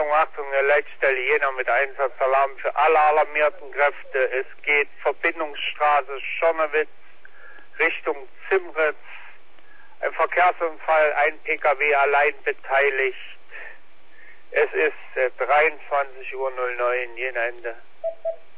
Achtung, der Leitstelle Jena mit Einsatzalarm für alle alarmierten Kräfte. Es geht Verbindungsstraße Schornewitz Richtung Zimritz. Ein Verkehrsunfall, ein PKW allein beteiligt. Es ist 23:09 Uhr, Jena Ende.